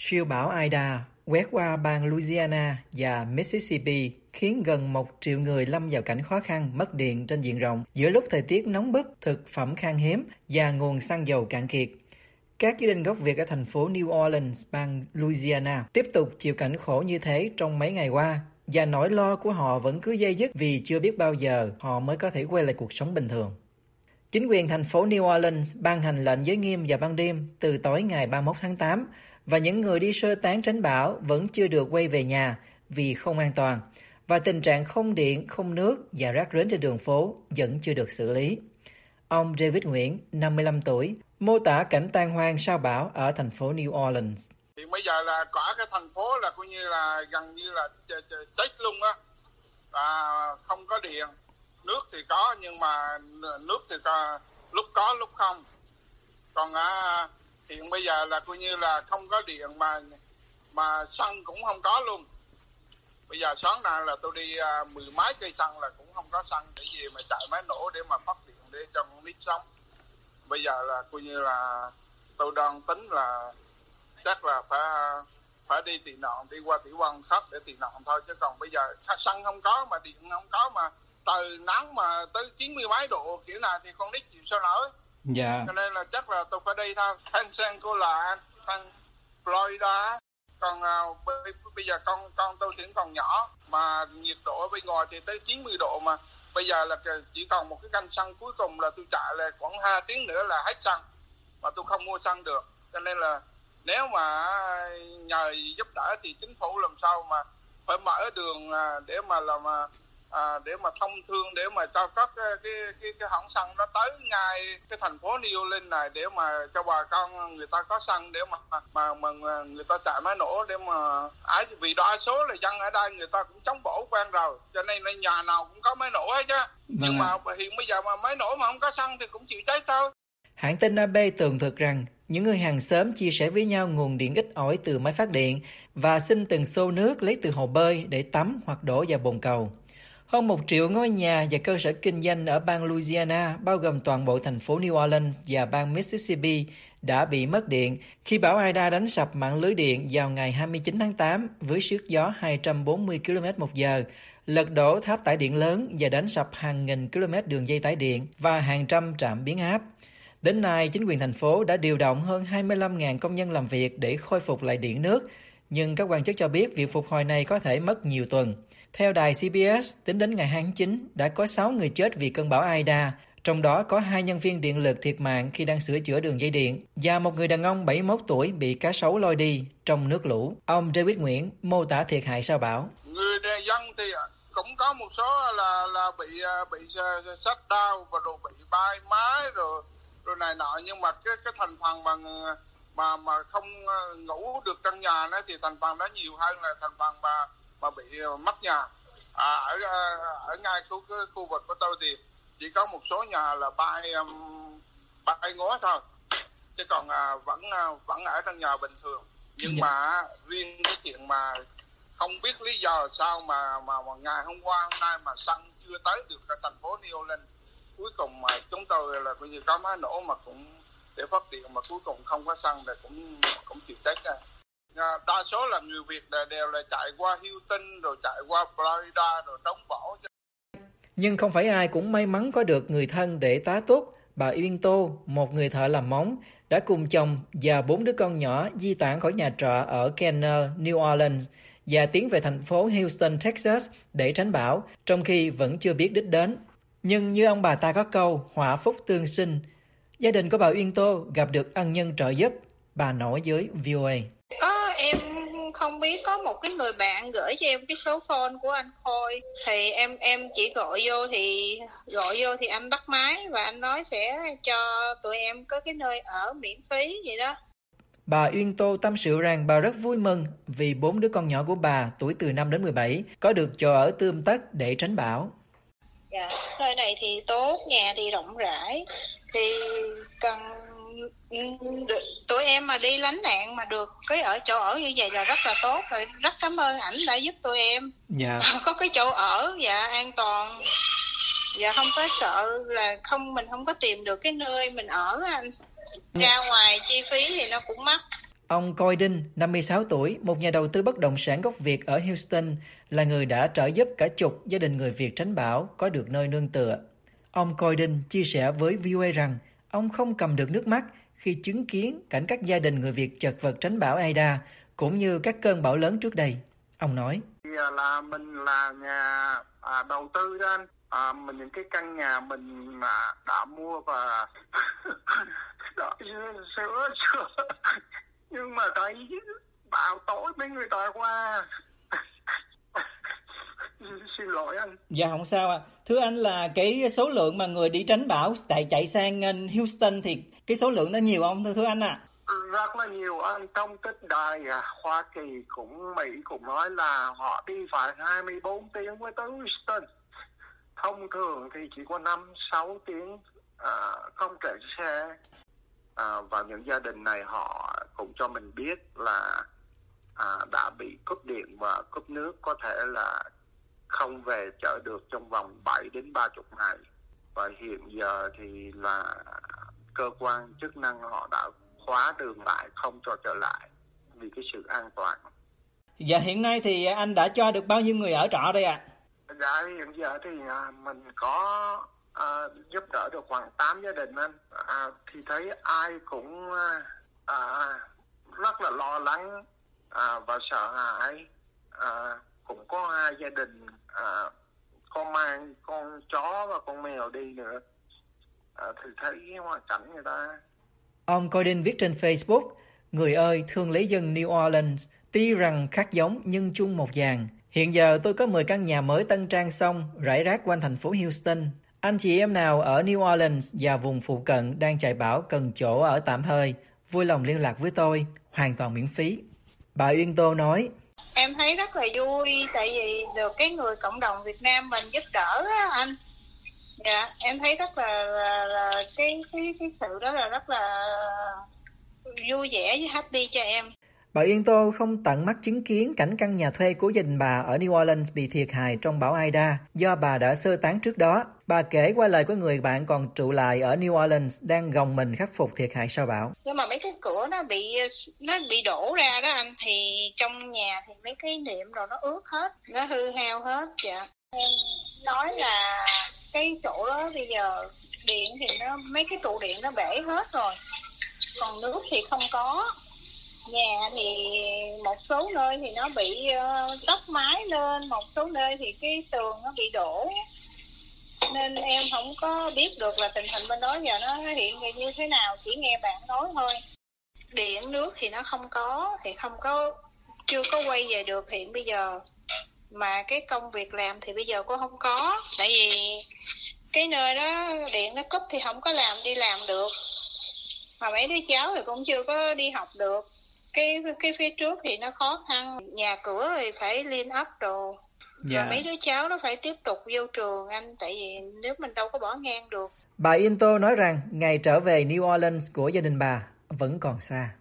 Siêu bão Ida quét qua bang Louisiana và Mississippi khiến gần 1 triệu người lâm vào cảnh khó khăn, mất điện trên diện rộng giữa lúc thời tiết nóng bức, thực phẩm khan hiếm và nguồn xăng dầu cạn kiệt. Các gia đình gốc Việt ở thành phố New Orleans, bang Louisiana tiếp tục chịu cảnh khổ như thế trong mấy ngày qua, và nỗi lo của họ vẫn cứ dây dứt vì chưa biết bao giờ họ mới có thể quay lại cuộc sống bình thường. Chính quyền thành phố New Orleans ban hành lệnh giới nghiêm vào ban đêm từ tối ngày 31 tháng 8 và những người đi sơ tán tránh bão vẫn chưa được quay về nhà vì không an toàn, và tình trạng không điện, không nước và rác rến trên đường phố vẫn chưa được xử lý. Ông David Nguyễn, 55 tuổi, mô tả cảnh tan hoang sau bão ở thành phố New Orleans. Thì bây giờ là cả cái thành phố là coi như là gần như là chết luôn á, không có điện, nước thì có nhưng mà nước thì lúc có lúc không. Còn hiện bây giờ là coi như là không có điện mà xăng cũng không có luôn. Bây giờ sáng nay là tôi đi 10 mấy cây xăng là cũng không có xăng để gì mà chạy máy nổ để mà phát điện để cho con nít sống. Bây giờ là coi như là tôi đang tính là chắc là phải đi tị nạn, đi qua tiểu bang khác để tị nạn thôi, chứ còn bây giờ xăng không có mà điện không có mà trời nắng mà tới 90 mấy độ kiểu này thì con nít chịu sao nổi. Dạ. Cho nên là chắc là tôi phải đi thôi. Pensacola, Florida. Còn bây giờ con tôi thì còn nhỏ mà nhiệt độ ở bên ngoài thì tới 90 độ mà bây giờ là chỉ còn một cái canh xăng cuối cùng là tôi chạy là khoảng 2 tiếng nữa là hết xăng mà tôi không mua xăng được. Cho nên là nếu mà nhờ giúp đỡ thì chính phủ làm sao mà phải mở đường để mà làm để mà thông thương để mà cho các cái hãng xăng nó tới ngay cái thành phố New Orleans này để mà cho bà con người ta có xăng để mà người ta chạy máy nổ để mà vì đa số là dân ở đây người ta cũng chống bổ quen rồi, cho nên nhà nào cũng có máy nổ hết chứ. Nhưng mà hiện bây giờ mà máy nổ mà không có xăng thì cũng chịu cháy thôi. Hãng tin AP tường thuật rằng những người hàng xóm chia sẻ với nhau nguồn điện ít ỏi từ máy phát điện và xin từng xô nước lấy từ hồ bơi để tắm hoặc đổ vào bồn cầu. Hơn 1 triệu ngôi nhà và cơ sở kinh doanh ở bang Louisiana, bao gồm toàn bộ thành phố New Orleans và bang Mississippi, đã bị mất điện khi bão Ida đánh sập mạng lưới điện vào ngày 29 tháng 8 với sức gió 240 km/h, lật đổ tháp tải điện lớn và đánh sập hàng nghìn km đường dây tải điện và hàng trăm trạm biến áp. Đến nay, chính quyền thành phố đã điều động hơn 25.000 công nhân làm việc để khôi phục lại điện nước, nhưng các quan chức cho biết việc phục hồi này có thể mất nhiều tuần. Theo đài CBS, tính đến ngày 2 tháng 9, đã có 6 người chết vì cơn bão Ida, trong đó có 2 nhân viên điện lực thiệt mạng khi đang sửa chữa đường dây điện, và một người đàn ông 71 tuổi bị cá sấu lôi đi trong nước lũ. Ông David Nguyễn mô tả thiệt hại sau bão. Người dân thì cũng có một số là bị shut down và rồi bị bay máy rồi này nọ, nhưng mà cái thành phần mà không ngủ được trong nhà đó thì thành phần đó nhiều hơn là thành phần mà bị mất nhà. Ở ngay khu vực của tôi thì chỉ có một số nhà là bay ngói thôi, chứ còn vẫn ở trong nhà bình thường. Nhưng mà riêng cái chuyện mà không biết lý do sao mà ngày hôm qua hôm nay mà xăng chưa tới được ở thành phố New Orleans, cuối cùng mà chúng tôi là coi như có máy nổ mà cũng để phát điện mà cuối cùng không có xăng thì cũng chịu chết ra. Đa số là người Việt đều là chạy qua Houston rồi chạy qua Florida rồi đóng bão. Nhưng không phải ai cũng may mắn có được người thân để tá túc. Bà Uyên Tô, một người thợ làm móng, đã cùng chồng và 4 đứa con nhỏ di tản khỏi nhà trọ ở Kenner, New Orleans và tiến về thành phố Houston, Texas để tránh bão, trong khi vẫn chưa biết đích đến. Nhưng như ông bà ta có câu, họa phúc tương sinh, gia đình của bà Uyên Tô gặp được ân nhân trợ giúp. Bà nói với VOA. Em không biết, có một cái người bạn gửi cho em cái số phone của anh Khôi, thì em chỉ gọi vô thì anh bắt máy và anh nói sẽ cho tụi em có cái nơi ở miễn phí vậy đó. Bà Uyên Tô tâm sự rằng bà rất vui mừng vì 4 đứa con nhỏ của bà tuổi từ 5 đến 17 có được chỗ ở tươm tất để tránh bão. Dạ, nơi này thì tốt, nhà thì rộng rãi, thì cần tụi em mà đi lánh nạn mà được cái ở chỗ ở như vậy là rất là tốt rồi. Rất cảm ơn ảnh đã giúp tụi em có cái chỗ ở và an toàn, và không có sợ là mình không có tìm được cái nơi mình ở anh. Ra ngoài chi phí thì nó cũng mắc. Ông Coydin, 56 tuổi, một nhà đầu tư bất động sản gốc Việt ở Houston, là người đã trợ giúp cả chục gia đình người Việt tránh bão có được nơi nương tựa. Ông Coydin chia sẻ với VOA rằng ông không cầm được nước mắt khi chứng kiến cảnh các gia đình người Việt chật vật tránh bão Ida, cũng như các cơn bão lớn trước đây. Ông nói, là mình là nhà đầu tư đó anh. Mình những cái căn nhà mình mà đã mua và đã sửa nhưng mà thấy bão tối mấy người ta qua. Xin lỗi anh. Dạ không sao ạ. Thưa anh, là cái số lượng mà người đi tránh bão chạy sang Houston thì cái số lượng nó nhiều không thưa anh ạ? Rất là nhiều anh. Thông tích đài Hoa Kỳ Mỹ cũng nói là họ đi phải 24 tiếng mới tới Houston. Thông thường thì chỉ có 5-6 tiếng không chạy xe. Và những gia đình này họ cũng cho mình biết là đã bị cúp điện và cúp nước, có thể là không về chợ được trong vòng 7 đến 30 ngày. Và hiện giờ thì là cơ quan chức năng họ đã khóa đường lại, không cho trở lại vì cái sự an toàn. Dạ hiện nay thì anh đã cho được bao nhiêu người ở trọ đây ạ? Dạ hiện giờ thì mình có giúp đỡ được khoảng 8 gia đình anh. Thì thấy ai cũng rất là lo lắng và sợ hãi. Cũng có 2 gia đình có mang con chó và con mèo đi nữa. Thì thấy cái hoàn cảnh người ta. Ông Coydin viết trên Facebook, người ơi thương lấy dân New Orleans, tuy rằng khác giống nhưng chung một dàn. Hiện giờ tôi có 10 căn nhà mới tân trang xong, rải rác quanh thành phố Houston. Anh chị em nào ở New Orleans và vùng phụ cận đang chạy bão cần chỗ ở tạm thời, vui lòng liên lạc với tôi, hoàn toàn miễn phí. Bà Uyên Tô nói, em thấy rất là vui tại vì được cái người cộng đồng Việt Nam mình giúp đỡ á anh. Dạ, em thấy rất là cái sự đó là rất là vui vẻ với happy cho em. Bà Uyên Tô không tận mắt chứng kiến cảnh căn nhà thuê của gia đình bà ở New Orleans bị thiệt hại trong bão Ida do bà đã sơ tán trước đó. Bà kể qua lời của người bạn còn trụ lại ở New Orleans đang gồng mình khắc phục thiệt hại sau bão. Nhưng mà mấy cái cửa nó bị đổ ra đó anh, thì trong nhà thì mấy cái niệm rồi nó ướt hết, nó hư hao hết. Dạ. Em nói là cái chỗ đó bây giờ điện thì mấy cái trụ điện nó bể hết rồi, còn nước thì không có. Nhà thì một số nơi thì nó bị tốc mái lên, một số nơi thì cái tường nó bị đổ, nên em không có biết được là tình hình bên đó giờ nó hiện như thế nào, chỉ nghe bạn nói thôi. Điện nước thì nó không có, thì chưa có quay về được hiện bây giờ, mà cái công việc làm thì bây giờ cũng không có, tại vì cái nơi đó điện nó cúp thì không có đi làm được, mà mấy đứa cháu thì cũng chưa có đi học được. Cái phía trước thì nó khó khăn, nhà cửa thì phải liên ấp đồ. Và mấy đứa cháu nó phải tiếp tục vô trường anh, tại vì nếu mình đâu có bỏ ngang được. Bà Yên Tô nói rằng ngày trở về New Orleans của gia đình bà vẫn còn xa.